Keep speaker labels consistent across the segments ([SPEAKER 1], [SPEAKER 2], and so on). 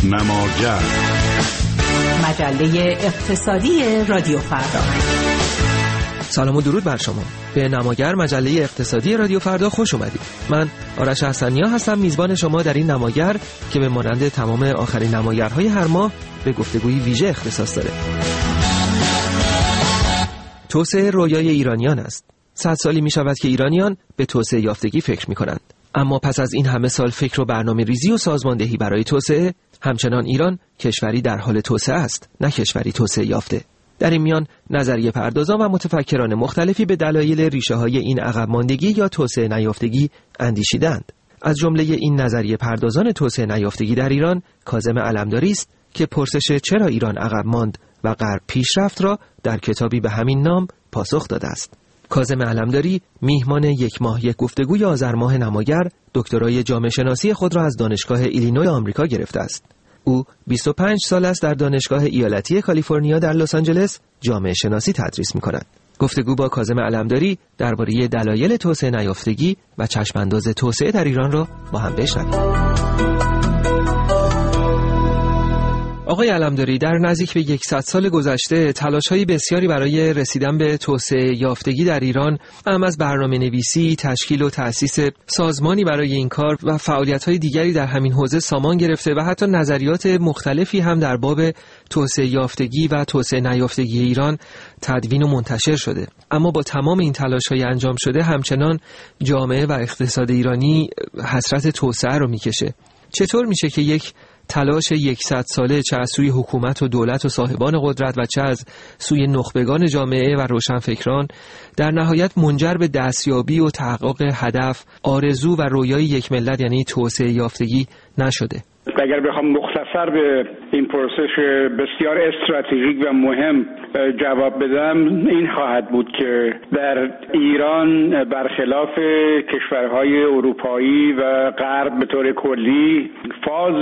[SPEAKER 1] نماگر،
[SPEAKER 2] مجله اقتصادی رادیو فردا.
[SPEAKER 3] سلام و درود بر شما. به نماگر، مجله اقتصادی رادیو فردا خوش اومدید. من آرش حسنیا هستم، میزبان شما در این نماگر که به مانند تمام آخرین نماگرهای هر ماه به گفتگوی ویژه اختصاص داره. توسعه رویای ایرانیان است. 100 سالی می شود که ایرانیان به توسعه یافتگی فکر می کنند. اما پس از این همه سال فکر و برنامه ریزی و سازماندهی برای توسعه، همچنان ایران کشوری در حال توسعه است، نه کشوری توسعه یافته. در این میان نظریه پردازان و متفکران مختلفی به دلایل ریشه های این عقب ماندگی یا توسعه نیافتگی اندیشیدند. از جمله این نظریه پردازان توسعه نیافتگی در ایران کاظم علمداری است که پرسش چرا ایران عقب ماند و غرب پیشرفت را در کتابی به همین نام پاسخ داده است. کاظم علمداری میهمان یک ماه یک گفتگوی آذر ماه نماگر دکترای جامعه شناسی خود را از دانشگاه ایلینوی آمریکا گرفته است. او 25 سال است در دانشگاه ایالتی کالیفرنیا در لس آنجلس جامعه شناسی تدریس می‌کند. گفتگو با کاظم علمداری درباره دلایل توسعه نیافتگی و چشم‌انداز توسعه در ایران را با هم بشنویم. آقای علمداری، در نزدیک به 100 سال گذشته تلاش‌های بسیاری برای رسیدن به توسعه یافتگی در ایران، هم از برنامه‌نویسی، تشکیل و تأسیس سازمانی برای این کار و فعالیت‌های دیگری در همین حوزه سامان گرفته و حتی نظریات مختلفی هم در باب توسعه یافتگی و توسعه نیافتگی ایران تدوین و منتشر شده. اما با تمام این تلاش‌های انجام شده، همچنان جامعه و اقتصاد ایرانی حسرت توسعه رو می‌کشه. چطور میشه که یک تلاش 100 ساله، چه از سوی حکومت و دولت و صاحبان قدرت و چه از سوی نخبگان جامعه و روشنفکران، در نهایت منجر به دستیابی و تحقق هدف، آرزو و رویای یک ملت یعنی توسعه یافتگی نشده؟
[SPEAKER 4] اگر بخوام مختصر به این پرسش بسیار استراتژیک و مهم جواب بدم، این خواهد بود که در ایران برخلاف کشورهای اروپایی و غرب به طور کلی فاز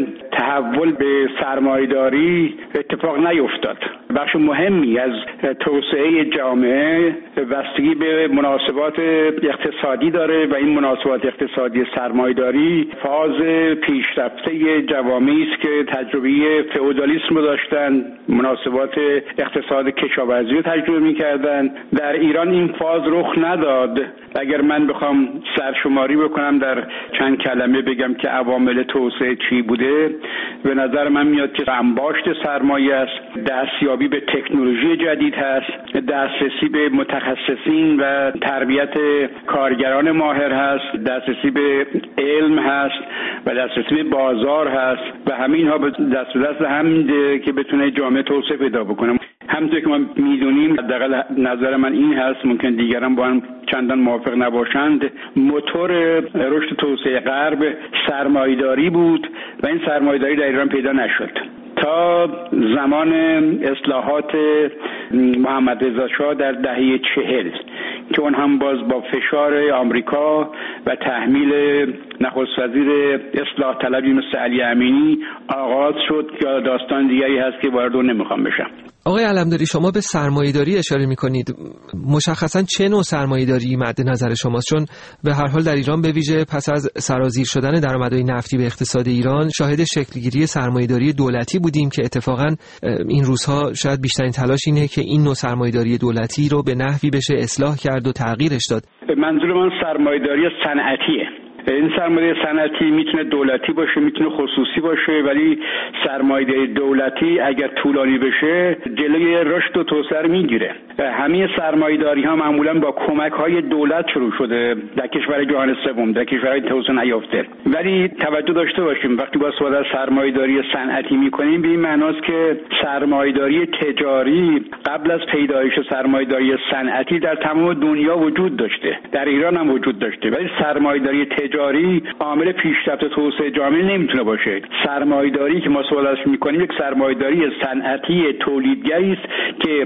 [SPEAKER 4] تحول به سرمایه‌داری اتفاق نیفتاد. بخش مهمی از توسعه جامعه بستگی به مناسبات اقتصادی داره و این مناسبات اقتصادی سرمایه‌داری فاز پیشرفته جوامعی است که تجربه فئودالیسم رو داشتن، مناسبات اقتصاد کشاورزی رو تجربه می‌کردن. در ایران این فاز رخ نداد. اگر من بخوام سرشماری بکنم، در چند کلمه بگم که عوامل توسعه چی بوده، به نظر من میاد که انباشت سرمایه است، دستیابی به تکنولوژی جدید هست، دسترسی به متخصصین و تربیت کارگران ماهر هست، دسترسی به علم هست و دسترسی به بازار هست و همین ها به دست هم که بتونه جامعه توسعه پیدا بکنه. همونطور که ما میدونیم، حداقل نظر من این هست، ممکن دیگران با هم چندان موافق نباشند، موتور رشد توسعه غرب سرمایه‌داری بود و این سرمایه‌داری در ایران پیدا نشد تا زمان اصلاحات محمد رضا شاه در دهه 40 که اون هم باز با فشار آمریکا و تحمیل نخست وزیر اصلاح طلبی مثل علی امینی آغاز شد که داستان دیگری هست که وارد اون نمیخوام بشم.
[SPEAKER 3] آقای علمداری، شما به سرمایه‌داری اشاره می‌کنید. مشخصاً چه نوع سرمایه‌داری مد نظر شماست؟ چون به هر حال در ایران به ویژه پس از سرازیر شدن درآمدهای نفتی به اقتصاد ایران شاهد شکل‌گیری سرمایه‌داری دولتی بودیم که اتفاقاً این روزها شاید بیشترین تلاش اینه که این نوع سرمایه‌داری دولتی رو به نحوی بشه اصلاح کرد و تغییرش داد.
[SPEAKER 4] منظور من سرمایه‌داری صنعتیه. این سرمایه صنعتی میتونه دولتی باشه، میتونه خصوصی باشه، ولی سرمایه‌داری دولتی اگر طولانی بشه جلوی رشد و توسعه میگیره. همه سرمایه‌داری ها معمولا با کمک‌های دولت شروع شده در کشور جهان سوم، در کشورهای توسعه نیافته. ولی توجه داشته باشیم وقتی با صحبت از سرمایه‌داری صنعتی میکنیم، به این معناست که سرمایه‌داری تجاری قبل از پیدایش سرمایه‌داری صنعتی در تمام دنیا وجود داشته، در ایران هم وجود داشته، ولی سرمایه‌داری تجاری عامل پیشرفت توسعه جامعه نمیتونه باشه. سرمایه‌داری که ما صحبتش میکنیم یک سرمایه‌داری صنعتی تولیدگری است که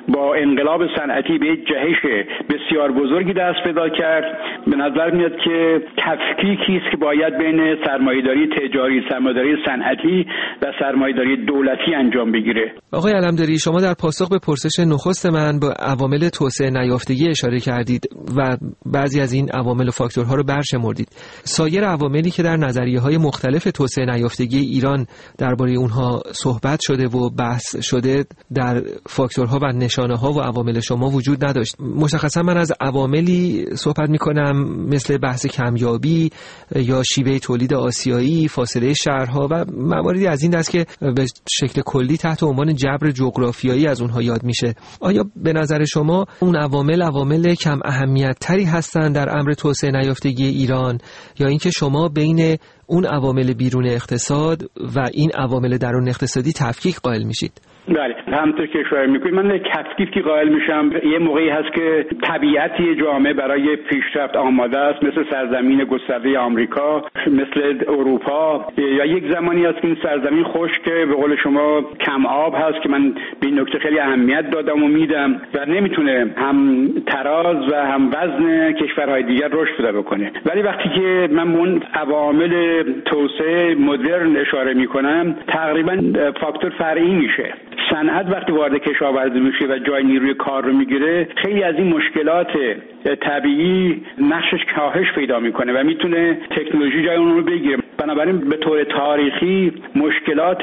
[SPEAKER 4] با انقلاب صنعتی به جهش بسیار بزرگی دست پیدا کرد. به نظر میاد که تفکیکی است که باید بین سرمایه‌داری تجاری، سرمایه‌داری صنعتی و سرمایه‌داری دولتی انجام بگیره.
[SPEAKER 3] آقای علمداری، شما در پاسخ به پرسش نخست من به عوامل توسعه نیافتگی اشاره کردید و بعضی از این عوامل و فاکتورها رو برشمردید. سایر عواملی که در نظریه‌های مختلف توسعه نیافتگی ایران درباره اونها صحبت شده و بحث شده در فاکتورها و نشانه‌ها و عوامل شما وجود نداشت. مشخصا من از عواملی صحبت می‌کنم مثل بحث کمیابی یا شیوه تولید آسیایی، فاصله شهرها و مواردی از این دست که به شکل کلی تحت عنوان جبر جغرافیایی از اونها یاد میشه. آیا به نظر شما اون عوامل کم اهمیت تری هستند در امر توسعه نیافتگی ایران یا اینکه شما بین اون عوامل بیرون اقتصاد و این عوامل درون اقتصادی تفکیک قائل میشید؟
[SPEAKER 4] بله، همونطور که اشاره می‌کنید من تفکیکی قائل میشم. یه موقعی هست که طبیعتی جامعه برای پیشرفت آماده است، مثل سرزمین گسترده آمریکا، مثل اروپا، یا یک زمانی هست که این سرزمین خشکه، به قول شما کم آب هست که من به این نکته خیلی اهمیت دادم و میدم و نمیتونه هم تراز و هم وزن کشورهای دیگر رشد پیدا بکنه. ولی وقتی که من به اون عوامل توسعه مدرن اشاره میکنم تقریبا فاکتور فرعی میشه. صنعت وقتی وارد کشاورزی میشه و جای نیروی کار رو میگیره، خیلی از این مشکلات طبیعی نقشش کاهش پیدا میکنه و میتونه تکنولوژی جای اون رو بگیره. بنابراین به طور تاریخی مشکلات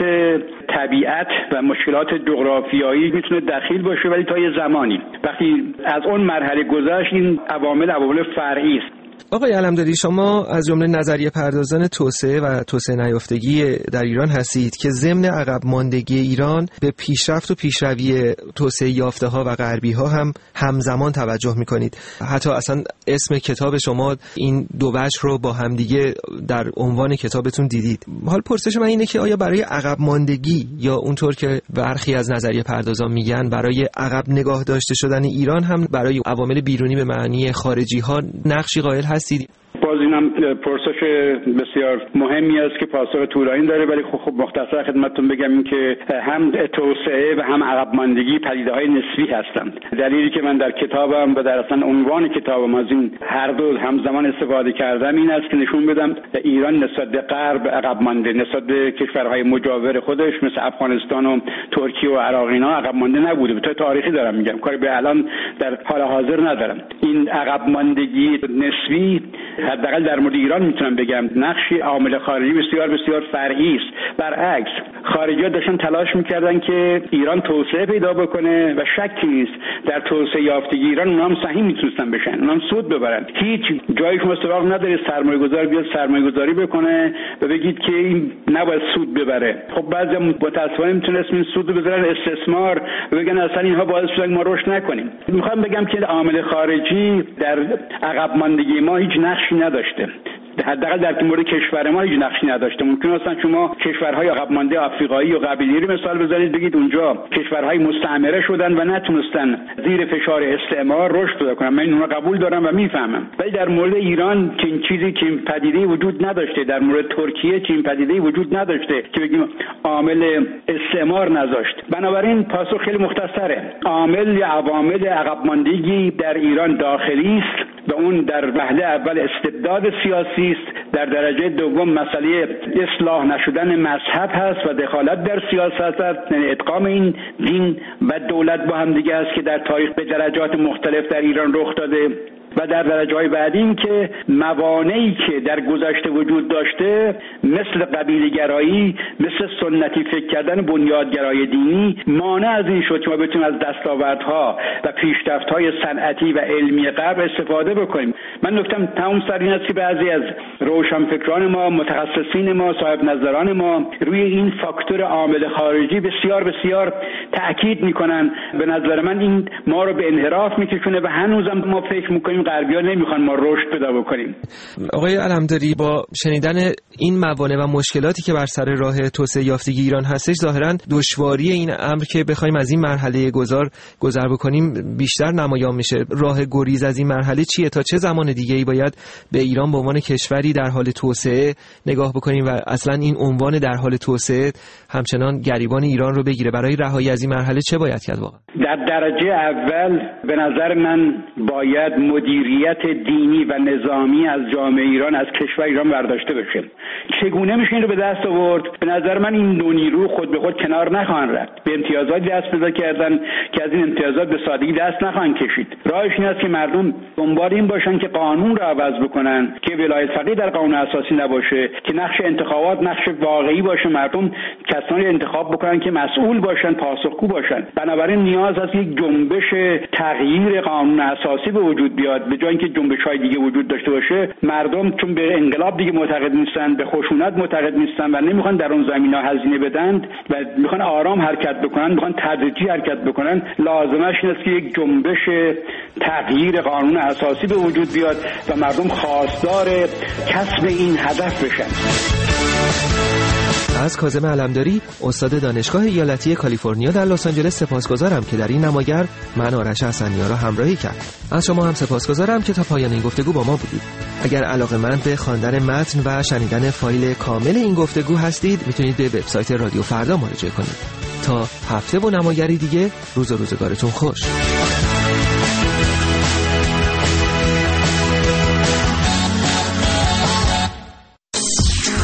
[SPEAKER 4] طبیعت و مشکلات جغرافیایی میتونه دخیل باشه، ولی تا یه زمانی. وقتی از اون مرحله گذشت این عوامل فرعی است.
[SPEAKER 3] آقای علمداری، شما از جمله نظریه پردازان توسعه و توسعه نیافتگی در ایران هستید که ضمن عقب ماندگی ایران به پیشرفت و پیشروی توسعه یافته ها و غربی ها هم همزمان توجه میکنید. حتی اصلا اسم کتاب شما این دو وجه رو با همدیگه در عنوان کتابتون دیدید. حال پرسش من اینه که آیا برای عقب ماندگی یا اونطور که برخی از نظریه پردازان میگن برای عقب نگاه داشته شدن ایران هم برای عوامل بیرونی به معنی خارجی ها نقشی قائل هستید؟
[SPEAKER 4] باز اینم پرسش بسیار مهمی است که پاسخ طولانی داره، ولی خب مختصر خدمتتون بگم این که هم توسعه و هم عقب ماندگی پدیده‌های نسبی هستند. دلیلی که من در کتابم و در اصلا عنوان کتابم از این هر دو همزمان استفاده کردم این است که نشون بدم ایران نسبت به غرب عقب مانده، نسبت به کشورهای مجاور خودش مثل افغانستان و ترکیه و عراق اینا عقب مانده نبوده. به طور تاریخی دارم میگم، کاری به الان در حال حاضر ندارم. این عقب ماندگی نسبی حداقل در مورد ایران میتونم بگم نقشی عامل خارجی بسیار بسیار فرعی است. برعکس خارجی‌ها داشتن تلاش میکردن که ایران توسعه پیدا بکنه و شکی نیست در توسعه یافتگی ایران اونها هم سهیم میتونستن بشن، اونها هم سود ببرن. هیچ جایی شما سراغ نداره سرمایه‌گذار بیاد سرمایه‌گذاری بکنه و بگید که این نباید سود ببره. خب بعضی متأسفانه میتونستن این سود رو بذارن استثمار و بگن اصلا اینها باعث شدن ما رشد نکنیم. میخوام بگم که عامل خارجی در عقب ماندگی ما هیچ نقشی نداشته. حداقل در مورد کشور ما هیچ نقشی نداشته. ممکن است شما کشورهای عقب مانده آفریقایی و قبیله‌ای رو مثال بزنید بگید اونجا کشورهای مستعمره شدن و نتونستن زیر فشار استعمار رشد پیدا کنن. من اونها قبول دارم و میفهمم. ولی در مورد ایران چنین چیزی که پدیده‌ای وجود نداشته. در مورد ترکیه چنین پدیده‌ای وجود نداشته که بگیم عامل استعمار نذاشت. بنابراین پاسخ خیلی مختصره. عامل یا عوامل عقب ماندگی در ایران داخلی است و اون در وهله اول استبداد سیاسی است، در درجه دوم مسئله اصلاح نشدن مذهب هست و دخالت در سیاست است، یعنی ادغام این دین و دولت با هم دیگه است که در تاریخ به درجات مختلف در ایران رخ داده. و در درجه‌های بعدی این که موانعی که در گذشته وجود داشته مثل قبیله‌گرایی، مثل سنتی فکر کردن بنیادگرای دینی مانع از این شد که ما بتونیم از دستاوردها و پیشرفت‌های صنعتی و علمی غرب استفاده بکنیم. من نکتم تمام سر این است که بعضی از روشنفکران ما، متخصصین ما، صاحب نظران ما روی این فاکتور عامل خارجی بسیار بسیار تأکید می‌کنن. به نظر من این ما رو به انحراف می‌کشونه و هنوزم ما فکر می‌کنیم چون غربی‌ها نمیخوان ما رشد پیدا بکنیم.
[SPEAKER 3] آقای علمداری، با شنیدن این موانع و مشکلاتی که بر سر راه توسعه یافتگی ایران هستش، ظاهراً دشواری این امر که بخوایم از این مرحله گذر بکنیم بیشتر نمایان میشه. راه گریز از این مرحله چیه؟ تا چه زمان دیگه‌ای باید به ایران به عنوان کشوری در حال توسعه نگاه بکنیم و اصلا این عنوان در حال توسعه همچنان گریبان ایران رو بگیره؟ برای رهایی از این مرحله چه باید کرد واقعا؟
[SPEAKER 4] در درجه اول به نظر من باید مدیریت دینی و نظامی از جامعه ایران، از کشور ایران برداشته بشه. چگونه میشه این رو به دست آورد؟ به نظر من این دو نیرو خود به خود کنار نخواهند رفت. به امتیازاتی دست پیدا کردن که از این امتیازات به سادگی دست نخواهند کشید. راهش این است که مردم دنبال این باشن که قانون رو عوض بکنن، که ولایت فقیه در قانون اساسی نباشه، که نقش انتخابات نقش واقعی باشه، مردم کسانی انتخاب بکنن که مسئول باشن، پاسخگو باشن. بنابراین نیاز است یک جنبش تغییر قانون اساسی به وجود بیاد، به جای اینکه جنبش‌های دیگه وجود داشته باشه. مردم چون به انقلاب دیگه معتقد نیستن، به خشونت معتقد نیستن و نمیخوان در اون زمینه هزینه بدن و میخوان آرام حرکت بکنن، میخوان تدریجی حرکت بکنن. لازمش این است که یک جنبش تغییر قانون اساسی به وجود بیاد و مردم خواستار کسب این هدف بشن.
[SPEAKER 3] از کاظم علمداری، استاد دانشگاه ایالتی کالیفرنیا در لس آنجلس سپاسگزارم که در این نماگر من آرش حسنی‌ها را همراهی کرد. از شما هم سپاسگزارم که تا پایان این گفتگو با ما بودید. اگر علاقه‌مند به خواندن متن و شنیدن فایل کامل این گفتگو هستید، میتونید به وبسایت رادیو فردا مراجعه کنید. تا هفته و نمایری دیگه، روز و روزگارتون خوش.